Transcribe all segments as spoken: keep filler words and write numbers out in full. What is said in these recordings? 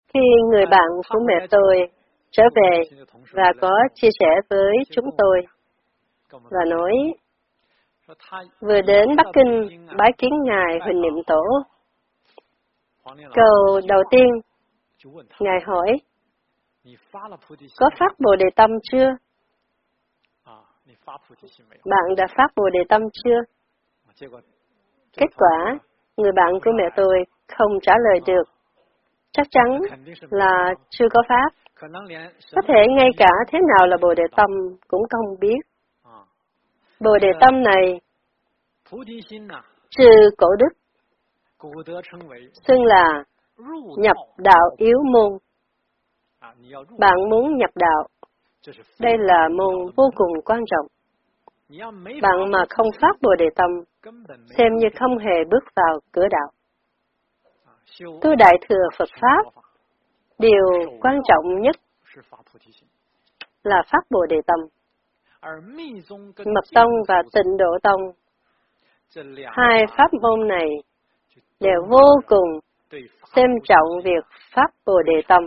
Khi người bạn của mẹ tôi trở về và có chia sẻ với chúng tôi và nói, vừa đến Bắc Kinh bái kiến Ngài Huỳnh Niệm Tổ. Câu đầu tiên, Ngài hỏi, có phát Bồ Đề Tâm chưa? Bạn đã phát Bồ Đề Tâm chưa? Kết quả, người bạn của mẹ tôi không trả lời được. Chắc chắn là chưa có pháp. Có thể ngay cả thế nào là Bồ Đề Tâm cũng không biết. Bồ Đề Tâm này, trừ cổ đức, xưng là nhập đạo yếu môn. Bạn muốn nhập đạo, đây là môn vô cùng quan trọng. Bạn mà không phát Bồ Đề Tâm, xem như không hề bước vào cửa đạo. Tu Đại Thừa Phật Pháp, điều quan trọng nhất là phát Bồ Đề Tâm. Mật Tông và Tịnh Độ Tông, hai pháp môn này đều vô cùng xem trọng việc phát Bồ Đề Tâm.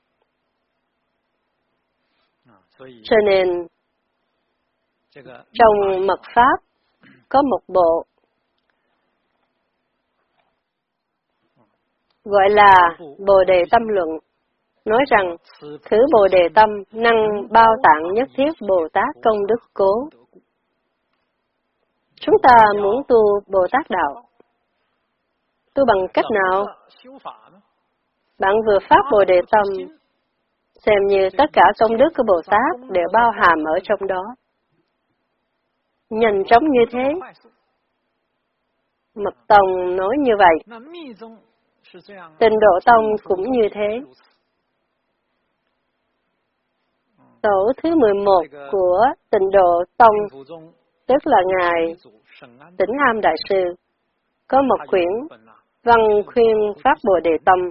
Cho nên, trong mật pháp có một bộ gọi là Bồ Đề Tâm Luận, nói rằng thứ Bồ Đề Tâm năng bao tạng nhất thiết Bồ Tát công đức cố. Chúng ta muốn tu Bồ Tát đạo, tu bằng cách nào? Bạn vừa phát Bồ Đề Tâm, xem như tất cả công đức của Bồ Tát đều bao hàm ở trong đó. Nhanh chóng như thế. Mật Tông nói như vậy. Tịnh Độ Tông cũng như thế. Tổ thứ mười một của Tịnh Độ Tông, tức là Ngài Tĩnh Am Đại Sư, có một quyển văn khuyên phát Bồ Đề Tâm.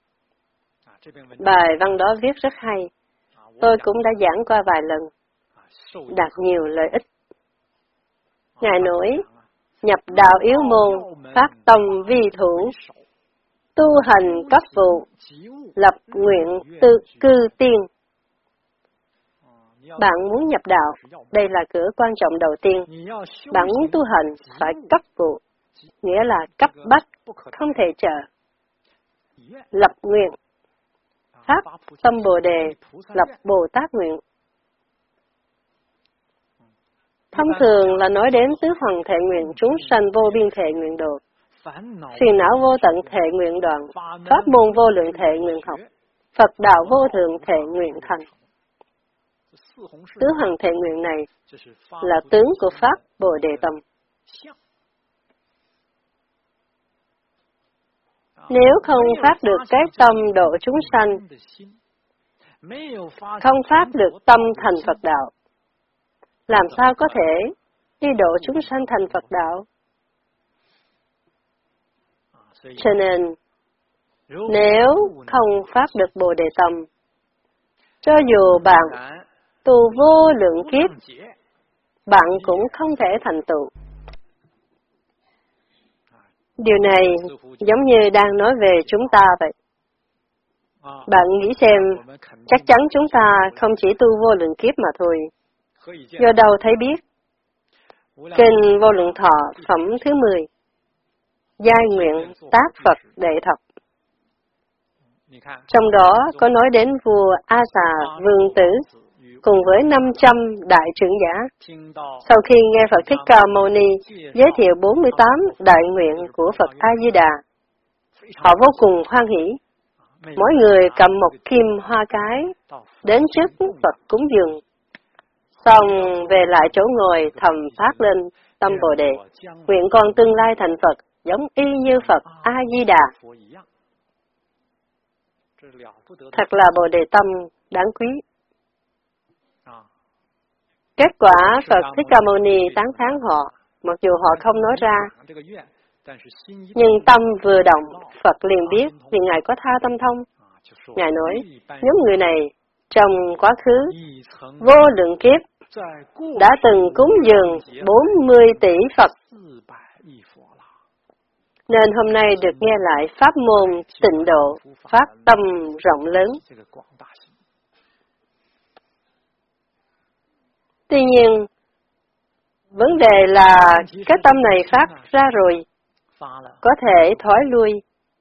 Bài văn đó viết rất hay. Tôi cũng đã giảng qua vài lần, đạt nhiều lợi ích. Ngài nói, nhập đạo yếu môn, phát tâm vi thủ, tu hành cấp vụ, lập nguyện tự cư tiên. Bạn muốn nhập đạo, đây là cửa quan trọng đầu tiên. Bạn muốn tu hành, phải cấp vụ, nghĩa là cấp bách, không thể chờ. Lập nguyện, phát tâm Bồ Đề, lập Bồ Tát nguyện. Thông thường là nói đến tứ hoàng thệ nguyện, chúng sanh vô biên thệ nguyện độ, phiền não vô tận thệ nguyện đoạn, pháp môn vô lượng thệ nguyện học, Phật đạo vô thượng thệ nguyện thành. Tứ hoàng thệ nguyện này là tướng của pháp Bồ Đề Tâm. Nếu không phát được cái tâm độ chúng sanh, không phát được tâm thành Phật đạo, làm sao có thể đi độ chúng sanh thành Phật đạo? Cho nên, nếu không phát được Bồ Đề Tâm, cho dù bạn tu vô lượng kiếp, bạn cũng không thể thành tựu. Điều này giống như đang nói về chúng ta vậy. Bạn nghĩ xem, chắc chắn chúng ta không chỉ tu vô lượng kiếp mà thôi. Do đâu thấy biết? Kinh Vô Lượng Thọ phẩm thứ mười, Giai nguyện tác Phật đệ thập. Trong đó có nói đến vua A Xà Vương Tử cùng với năm trăm đại trưởng giả. Sau khi nghe Phật Thích Ca Mâu Ni giới thiệu bốn mươi tám đại nguyện của Phật A Di Đà, họ vô cùng hoan hỷ. Mỗi người cầm một kim hoa cái đến trước Phật cúng dường, xong về lại chỗ ngồi thầm phát lên tâm Bồ Đề, nguyện con tương lai thành Phật giống y như Phật A Di Đà. Thật là Bồ Đề tâm đáng quý. Kết quả Phật Thích Ca Mâu Ni tán thán họ, mặc dù họ không nói ra, nhưng tâm vừa động, Phật liền biết vì Ngài có tha tâm thông. Ngài nói, nhóm người này trong quá khứ vô lượng kiếp đã từng cúng dường bốn mươi tỷ Phật. Nên hôm nay được nghe lại pháp môn tịnh độ, phát tâm rộng lớn. Tuy nhiên, vấn đề là cái tâm này phát ra rồi, có thể thoái lui.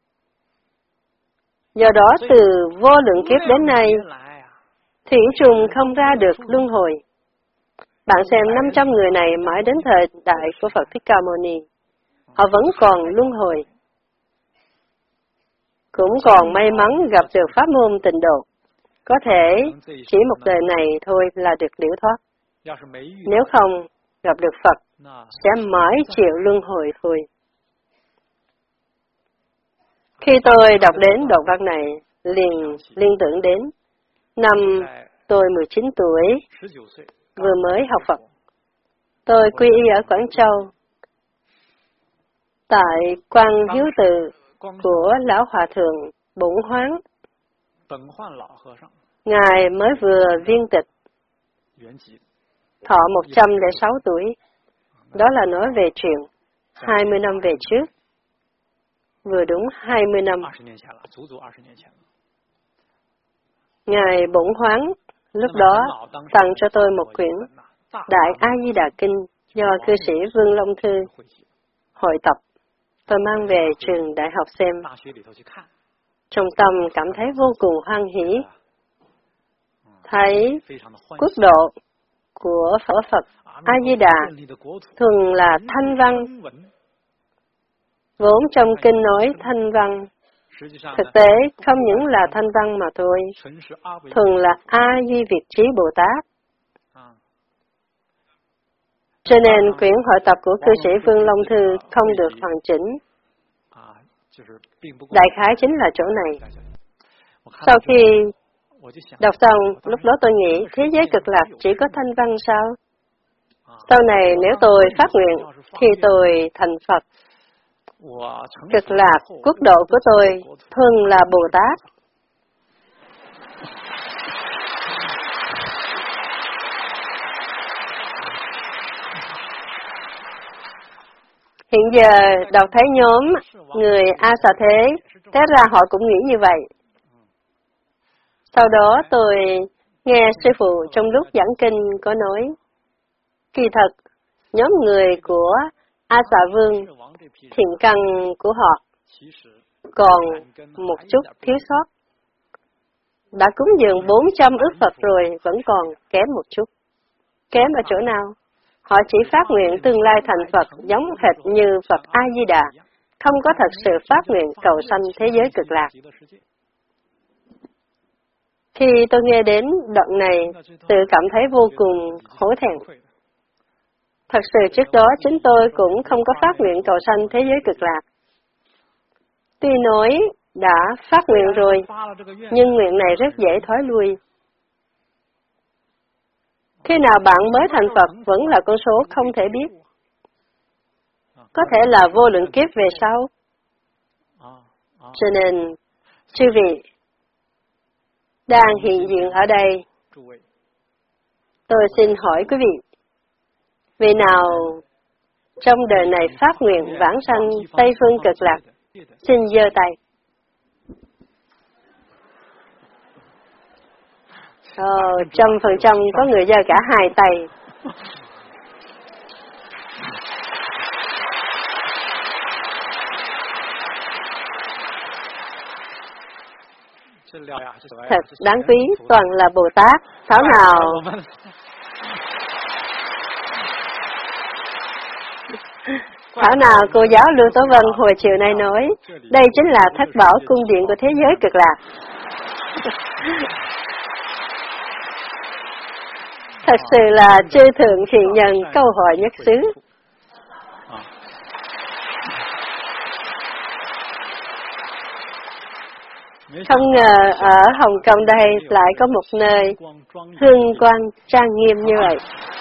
Do đó từ vô lượng kiếp đến nay, thủy trùng không ra được luân hồi. Bạn xem năm trăm người này mãi đến thời đại của Phật Thích Ca Mâu Ni, họ vẫn còn luân hồi. Cũng còn may mắn gặp được pháp môn tịnh độ. Có thể chỉ một đời này thôi là được liễu thoát. Nếu không, gặp được Phật, sẽ mãi chịu luân hồi thôi. Khi tôi đọc đến đoạn văn này, liền liên tưởng đến năm tôi mười chín tuổi, vừa mới học Phật. Tôi quy y ở Quảng Châu, tại Quan Hiếu Tự của Lão Hòa Thượng Bổn Hoán. Ngài mới vừa viên tịch, thọ một trăm lẻ sáu tuổi. Đó là nói về chuyện hai mươi năm về trước. Vừa đúng hai mươi năm. Ngài Bổn Hoán lúc đó tặng cho tôi một quyển Đại A Di Đà Kinh do cư sĩ Vương Long Thư hội tập. Tôi mang về trường đại học xem. Trong tâm cảm thấy vô cùng hoan hỷ. Thấy quốc độ của Phở Phật A Di Đà thường là thanh văn. Vốn trong kinh nói thanh văn, thực tế không những là thanh văn mà thôi, thường là A Di Việt Trí Bồ Tát. Cho nên quyển hội tập của cư sĩ Vương Long Thư không được hoàn chỉnh. Đại khái chính là chỗ này. Sau khi đọc xong, lúc đó tôi nghĩ thế giới cực lạc chỉ có thanh văn sao? Sau này nếu tôi phát nguyện, khi tôi thành Phật, cực lạc quốc độ của tôi thường là Bồ Tát. Hiện giờ đọc thấy nhóm người A Xà Thế, thế ra họ cũng nghĩ như vậy. Sau đó tôi nghe sư phụ trong lúc giảng kinh có nói, kỳ thật, nhóm người của A Xà Vương, thiện căn của họ còn một chút thiếu sót. Đã cúng dường bốn trăm ước Phật rồi, vẫn còn kém một chút. Kém ở chỗ nào? Họ chỉ phát nguyện tương lai thành Phật giống hệt như Phật A-di-đà, không có thật sự phát nguyện cầu sanh thế giới cực lạc. Khi tôi nghe đến đoạn này, tự cảm thấy vô cùng hổ thẹn. Thật sự trước đó chính tôi cũng không có phát nguyện cầu sanh thế giới cực lạc. Tuy nói đã phát nguyện rồi, nhưng nguyện này rất dễ thoái lui. Khi nào bạn mới thành Phật vẫn là con số không thể biết. Có thể là vô lượng kiếp về sau. Cho nên, chư vị đang hiện diện ở đây, tôi xin hỏi quý vị, vị nào trong đời này phát nguyện vãng sanh Tây Phương Cực Lạc, xin giơ tay. Ờ, trăm phần trăm có người giơ cả hai tay. Thật đáng quý, toàn là Bồ Tát. Thảo nào Thảo nào cô giáo Lưu Tố Vân hồi chiều nay nói, đây chính là thất bảo cung điện của thế giới cực lạc. Thật sự là chư thượng thiện nhân câu hỏi nhất xứ. Không ngờ ở Hồng Kông đây lại có một nơi hương quang trang nghiêm như vậy.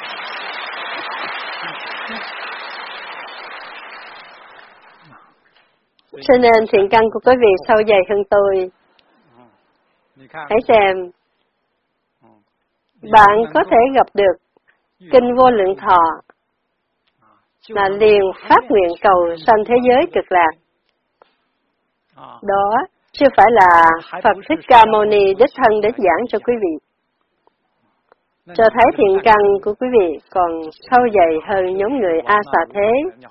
Cho nên thiện căn của quý vị sâu dày hơn tôi. Hãy xem, bạn có thể gặp được Kinh Vô Lượng Thọ là liền phát nguyện cầu sanh thế giới cực lạc, Đó chưa phải là Phật Thích Ca Mâu Ni đích thân đến giảng cho quý vị. Cho thấy thiện căn của quý vị còn sâu dày hơn nhóm người A Xà Thế.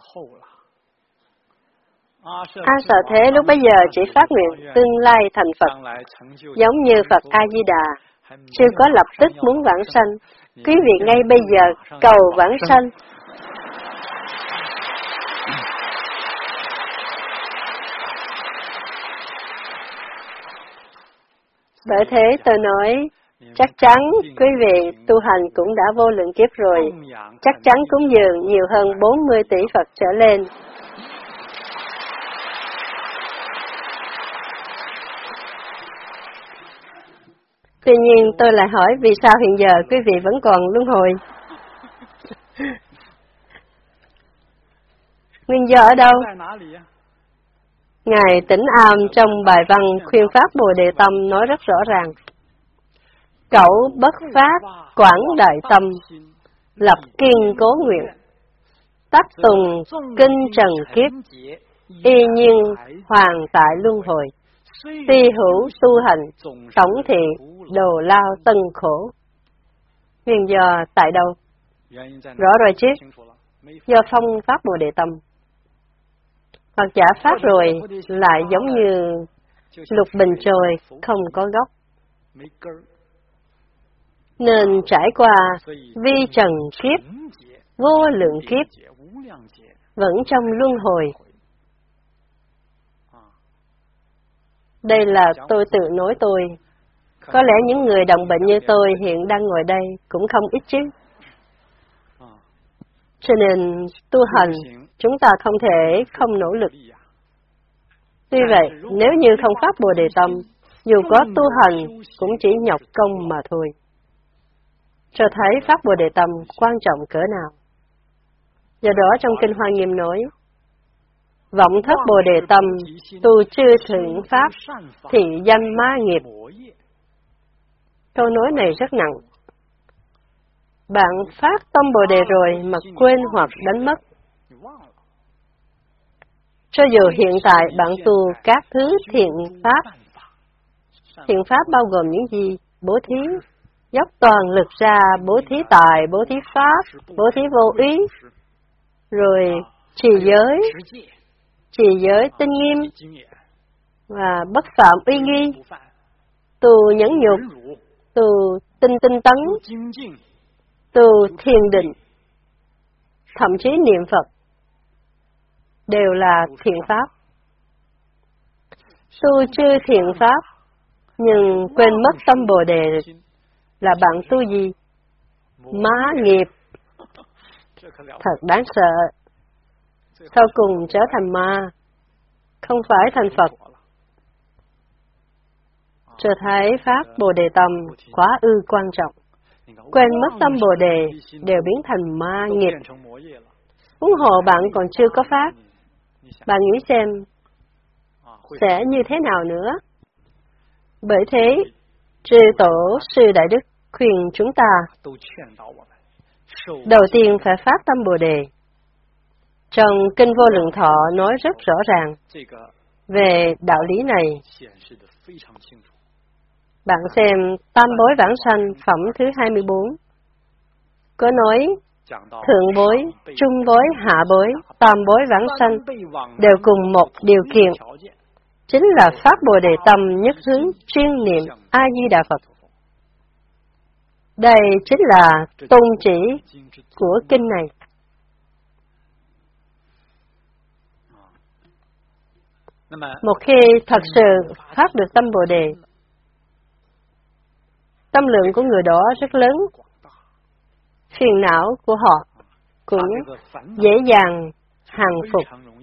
A Xà Thế lúc bấy giờ chỉ phát nguyện tương lai thành Phật, giống như Phật A Di Đà, chưa có lập tức muốn vãng sanh. Quý vị ngay bây giờ cầu vãng sanh. Bởi thế tôi nói, chắc chắn quý vị tu hành cũng đã vô lượng kiếp rồi, chắc chắn cúng dường nhiều hơn bốn mươi tỷ Phật trở lên. Tuy nhiên tôi lại hỏi vì sao hiện giờ quý vị vẫn còn luân hồi? Nguyên do ở đâu? Ngài Tĩnh Am trong bài văn khuyên pháp Bồ Đề Tâm nói rất rõ ràng. Cẩu bất phát quảng đại tâm, lập kiên cố nguyện, tác tùng kinh trần kiếp, y nhiên hoàn tại luân hồi. Tuy hữu tu hành, tổng thị đồ lao tân khổ. Nguyên do tại đâu? Rõ rồi chứ, do phong pháp Bồ Đề Tâm. Hoặc giả phát rồi lại giống như lục bình trôi không có gốc, nên trải qua vi trần kiếp, vô lượng kiếp, vẫn trong luân hồi. Đây là tôi tự nói tôi. Có lẽ những người đồng bệnh như tôi hiện đang ngồi đây cũng không ít chứ. Cho nên tu hành, chúng ta không thể không nỗ lực. Tuy vậy, nếu như không phát Bồ Đề Tâm, dù có tu hành cũng chỉ nhọc công mà thôi. Cho thấy phát Bồ Đề Tâm quan trọng cỡ nào. Do đó trong Kinh Hoa Nghiêm nói, vọng thất Bồ Đề Tâm, tu chư thượng pháp, thị danh ma nghiệp. Câu nói này rất nặng. Bạn phát tâm Bồ Đề rồi mà quên hoặc đánh mất. Cho dù hiện tại bạn tu các thứ thiện pháp, thiện pháp bao gồm những gì? Bố thí, dốc toàn lực ra, bố thí tài, bố thí pháp, bố thí vô ý, rồi trì giới, trì giới tinh nghiêm, và bất phạm uy nghi, tu nhẫn nhục, tu tinh tinh tấn, tu thiền định, thậm chí niệm Phật, đều là thiện pháp. Tu chư thiện pháp, nhưng quên mất tâm Bồ Đề là bạn tu gì? Má nghiệp. Thật đáng sợ. Sau cùng trở thành ma, không phải thành Phật. Cho thấy pháp Bồ Đề Tâm quá ư quan trọng. Quên mất tâm Bồ Đề đều biến thành ma nghiệp. Huống hồ bạn còn chưa có pháp, bạn nghĩ xem sẽ như thế nào nữa? Bởi thế, chư tổ sư Đại Đức khuyên chúng ta đầu tiên phải phát tâm Bồ Đề. Trong Kinh Vô Lượng Thọ nói rất rõ ràng về đạo lý này. Bạn xem Tam Bối Vãng Sanh phẩm thứ hai mươi bốn. Có nói, thượng bối, trung bối, hạ bối, tam bối vãng sanh đều cùng một điều kiện, chính là phát Bồ Đề Tâm nhất hướng chuyên niệm A-di-đà Phật. Đây chính là tôn chỉ của kinh này. Một khi thật sự phát được tâm Bồ Đề, tâm lượng của người đó rất lớn, phiền não của họ cũng dễ dàng hàng phục.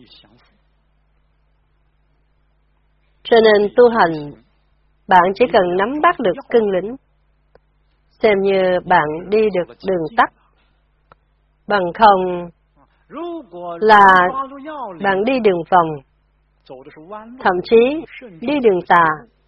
Cho nên tu hành, bạn chỉ cần nắm bắt được cương lĩnh, xem như bạn đi được đường tắt, bằng không là bạn đi đường vòng, thậm chí đi đường tà.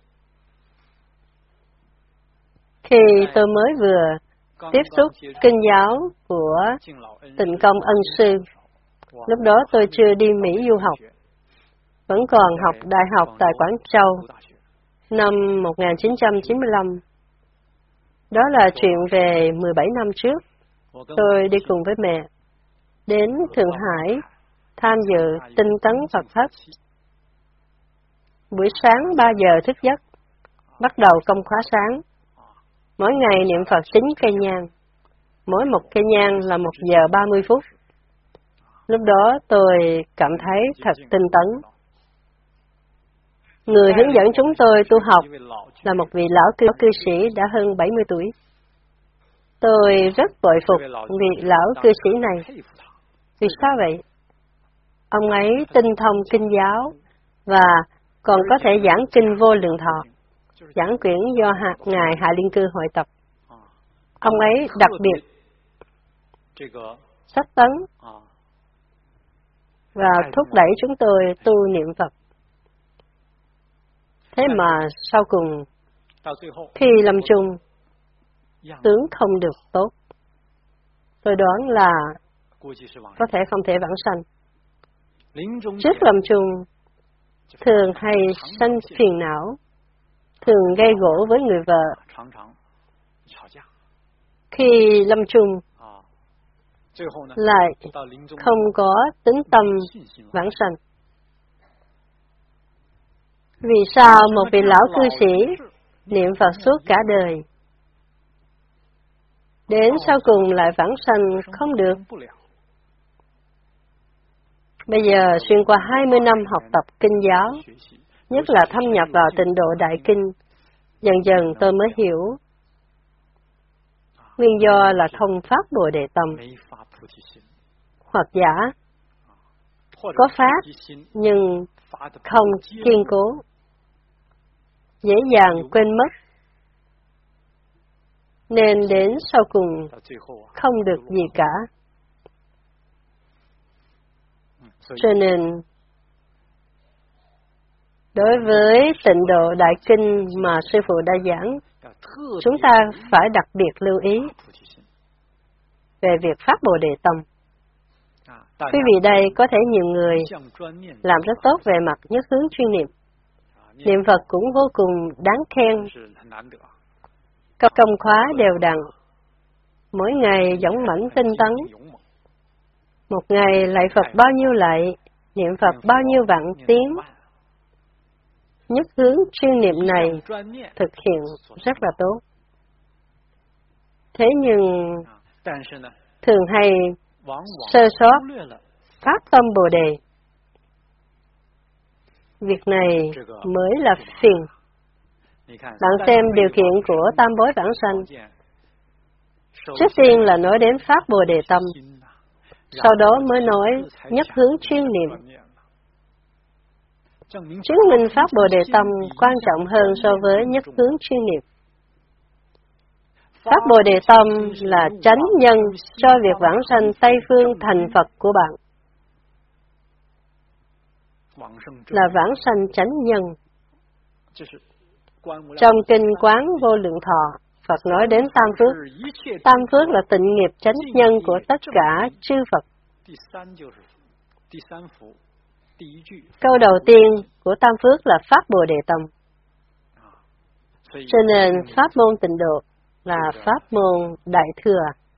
Khi tôi mới vừa tiếp xúc kinh giáo của Tịnh Công Ân Sư, lúc đó tôi chưa đi Mỹ du học. vẫn còn học đại học tại Quảng Châu năm một nghìn chín trăm chín mươi lăm. Đó là chuyện về mười bảy năm trước. Tôi đi cùng với mẹ đến Thượng Hải tham dự tinh tấn Phật pháp. Buổi sáng ba giờ thức giấc, bắt đầu công khóa sáng. Mỗi ngày niệm Phật chín cây nhang. Mỗi một cây nhang là một giờ ba mươi phút. Lúc đó tôi cảm thấy thật tinh tấn. Người hướng dẫn chúng tôi tu học là một vị lão cư, cư sĩ đã hơn bảy mươi tuổi. Tôi rất bội phục vị lão cư sĩ này. Vì sao vậy? Ông ấy tinh thông kinh giáo và còn có thể giảng kinh Vô Lượng Thọ, giảng quyển do hạt Ngài Hạ Liên Cư hội tập. Ông ấy đặc biệt sách tấn và thúc đẩy chúng tôi tu niệm Phật. Thế mà sau cùng, khi lâm chung, tướng không được tốt. Tôi đoán là có thể không thể vãng sanh. Trước lâm chung, thường hay sanh phiền não, thường gây gổ với người vợ. Khi lâm chung, lại không có tính tâm vãng sanh. Vì sao một vị lão cư sĩ niệm Phật suốt cả đời, đến sau cùng lại vãng sanh không được? Bây giờ xuyên qua hai mươi năm học tập kinh giáo, nhất là thâm nhập vào tịnh độ đại kinh, dần dần tôi mới hiểu nguyên do là không phát Bồ Đề tâm. Hoặc giả có phát nhưng không kiên cố, dễ dàng quên mất, nên đến sau cùng không được gì cả. Cho nên, đối với tịnh độ đại kinh mà Sư Phụ đã giảng, chúng ta phải đặc biệt lưu ý về việc phát Bồ Đề tâm. Quý vị đây có thể nhiều người làm rất tốt về mặt nhất hướng chuyên niệm. Niệm Phật cũng vô cùng đáng khen. Các công khóa đều đặn, mỗi ngày dũng mãnh tinh tấn. Một ngày lạy Phật bao nhiêu lạy, niệm Phật bao nhiêu vạn tiếng. Nhất hướng chuyên niệm này thực hiện rất là tốt. Thế nhưng thường hay sơ sót phát tâm Bồ Đề. Việc này mới là phiền. Bạn xem điều kiện của tam bối vãng sanh. Trước tiên là nói đến phát Bồ Đề tâm, sau đó mới nói nhất hướng chuyên niệm. Chứng minh phát Bồ Đề tâm quan trọng hơn so với nhất hướng chuyên niệm. Phát Bồ Đề tâm là chánh nhân cho việc vãng sanh Tây phương thành Phật của bạn. Là vãng sanh chánh nhân. Trong kinh Quán Vô Lượng Thọ, Phật nói đến tam phước. Tam phước là tịnh nghiệp chánh nhân của tất cả chư Phật. Câu đầu tiên của tam phước là phát Bồ Đề tâm. Cho nên pháp môn tịnh độ là pháp môn đại thừa.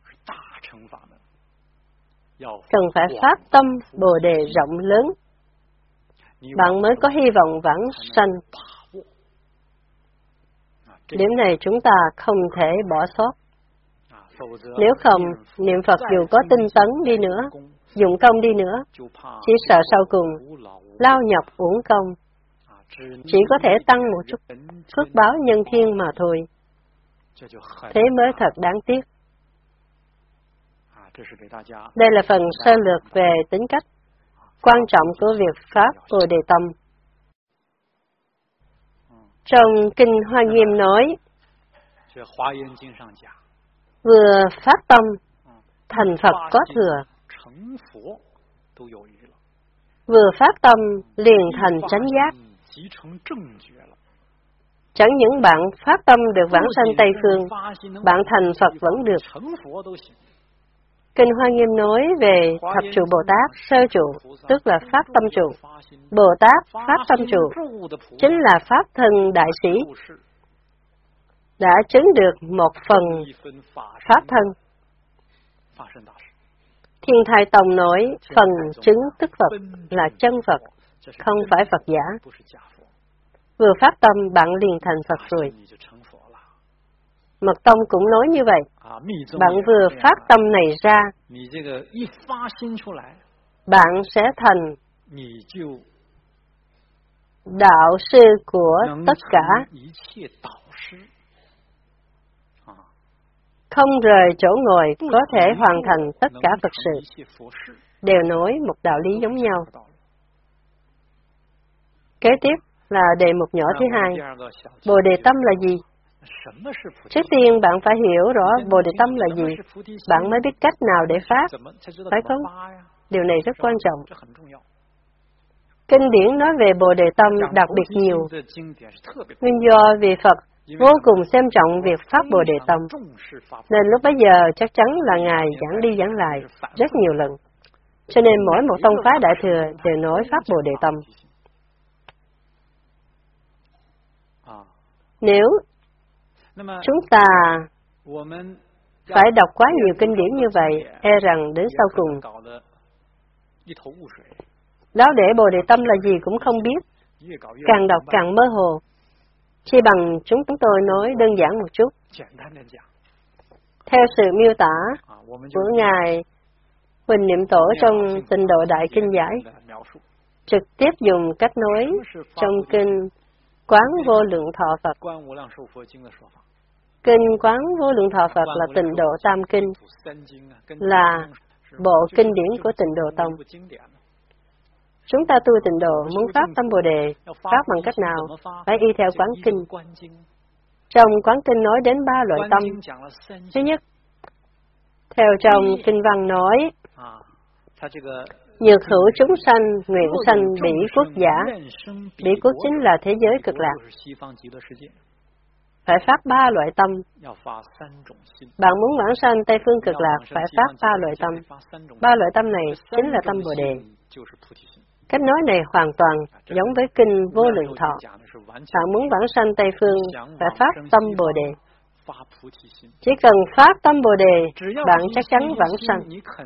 Cần phải phát tâm Bồ Đề rộng lớn, bạn mới có hy vọng vãng sanh. Điểm này chúng ta không thể bỏ sót. Nếu không, niệm Phật dù có tinh tấn đi nữa, dụng công đi nữa, chỉ sợ sau cùng lao nhọc uổng công, chỉ có thể tăng một chút phước báo nhân thiên mà thôi. Thế mới thật đáng tiếc. Đây là phần sơ lược về tính cách quan trọng của việc phát Bồ Đề tâm. Trong Kinh Hoa Nghiêm nói, vừa phát tâm, thành Phật có thừa. Vừa phát tâm, liền thành chánh giác. Chẳng những bạn phát tâm được vãng sanh Tây phương, bạn thành Phật vẫn được. Kinh Hoa Nghiêm nói về thập trụ Bồ Tát sơ trụ, tức là Pháp tâm trụ. Bồ Tát Pháp tâm trụ chính là Pháp thân đại sĩ, đã chứng được một phần Pháp thân. Thiên Thai Tông nói phần chứng tức Phật là chân Phật, không phải Phật giả. Vừa phát tâm bạn liền thành Phật rồi. Mật Tông cũng nói như vậy. Bạn vừa phát tâm này ra, bạn sẽ thành đạo sư của tất cả, không rời chỗ ngồi, có thể hoàn thành tất cả Phật sự, đều nói một đạo lý giống nhau. Kế tiếp là đề mục nhỏ thứ hai. Bồ Đề tâm là gì? Trước tiên bạn phải hiểu rõ Bồ Đề tâm là gì, bạn mới biết cách nào để phát, phải không? Điều này rất quan trọng. Kinh điển nói về Bồ Đề tâm đặc biệt nhiều, nguyên do vì Phật vô cùng xem trọng việc phát Bồ Đề tâm, nên lúc bấy giờ chắc chắn là Ngài giảng đi giảng lại rất nhiều lần. Cho nên mỗi một tông phái Đại Thừa đều nói phát Bồ Đề tâm. Nếu chúng ta phải đọc quá nhiều kinh điển như vậy, e rằng đến sau cùng, Lão Đệ Bồ Đề tâm là gì cũng không biết, càng đọc càng mơ hồ. Chi bằng chúng tôi nói đơn giản một chút. Theo sự miêu tả của Ngài Huỳnh Niệm Tổ trong Tịnh Độ Đại Kinh Giải, trực tiếp dùng cách nói trong kinh Quán Vô Lượng Thọ Phật. Kinh Quán Vô Lượng Thọ Phật là Tịnh Độ Tam Kinh, là bộ kinh điển của Tịnh Độ Tông. Chúng ta tu Tịnh Độ muốn phát tâm Bồ Đề, phát bằng cách nào? Phải y theo Quán Kinh. Trong Quán Kinh nói đến ba loại tâm. Thứ nhất, theo trong Kinh Văn nói, nhược hữu chúng sanh, nguyện sanh bỉ quốc giả. Bỉ quốc chính là thế giới cực lạc. Phải phát ba loại tâm. Bạn muốn vãng sanh Tây phương cực lạc, phải phát ba loại tâm. Ba loại tâm này chính là tâm Bồ Đề. Cách nói này hoàn toàn giống với kinh Vô Lượng Thọ. Bạn muốn vãng sanh Tây phương, phải phát tâm Bồ Đề. Chỉ cần phát tâm Bồ Đề, bạn chắc chắn vãng sanh.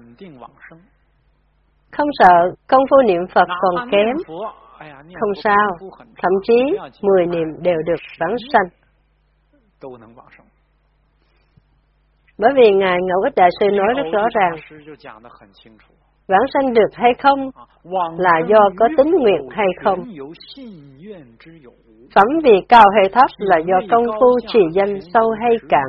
Không sợ công phu niệm Phật còn kém, không sao, thậm chí mười niệm đều được vãng sanh. Bởi vì Ngài Ngẫu Ích Đại Sư nói rất rõ ràng, vãng sanh được hay không là do có tín nguyện hay không. Phẩm vị cao hay thấp là do công phu trì danh sâu hay cạn.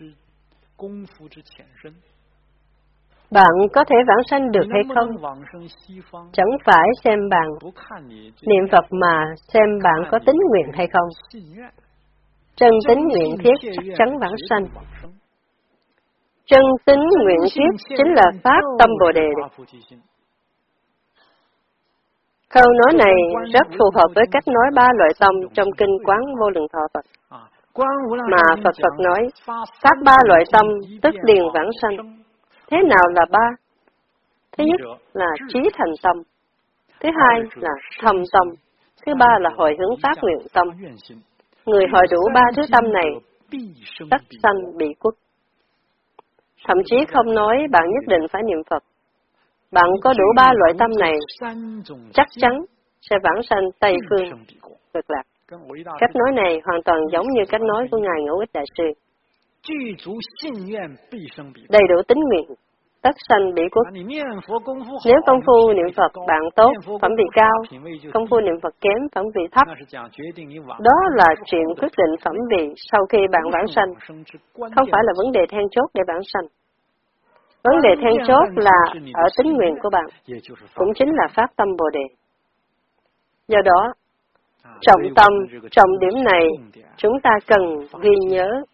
Bạn có thể vãng sanh được hay không, chẳng phải xem bạn niệm Phật mà xem bạn có tín nguyện hay không. Chân tín nguyện thiết chắc chắn vãng sanh. Chân tín nguyện thiết chính là phát tâm Bồ Đề. Câu nói này rất phù hợp với cách nói ba loại tâm trong kinh Quán Vô Lượng Thọ Phật. Mà Phật Phật nói, phát ba loại tâm tức liền vãng sanh. Thế nào là ba? Thứ nhất là trí thành tâm. Thứ hai là thầm tâm. Thứ ba là hồi hướng phát nguyện tâm. Người hội đủ ba thứ tâm này, tất sanh bị quốc. Thậm chí không nói bạn nhất định phải niệm Phật. Bạn có đủ ba loại tâm này, chắc chắn sẽ vãng sanh Tây phương cực lạc. Cách nói này hoàn toàn giống như cách nói của Ngài Ngẫu Ích Đại Sư. Đầy đủ tín nguyện, tất sanh bỉ quốc. Nếu công phu niệm Phật bạn tốt, phẩm vị cao, công phu niệm Phật kém, phẩm vị thấp, đó là chuyện quyết định phẩm vị sau khi bạn vãng sanh, không phải là vấn đề then chốt để vãng sanh. Vấn đề then chốt là ở tín nguyện của bạn, cũng chính là phát tâm Bồ Đề. Do đó, trọng tâm, trọng điểm này chúng ta cần ghi nhớ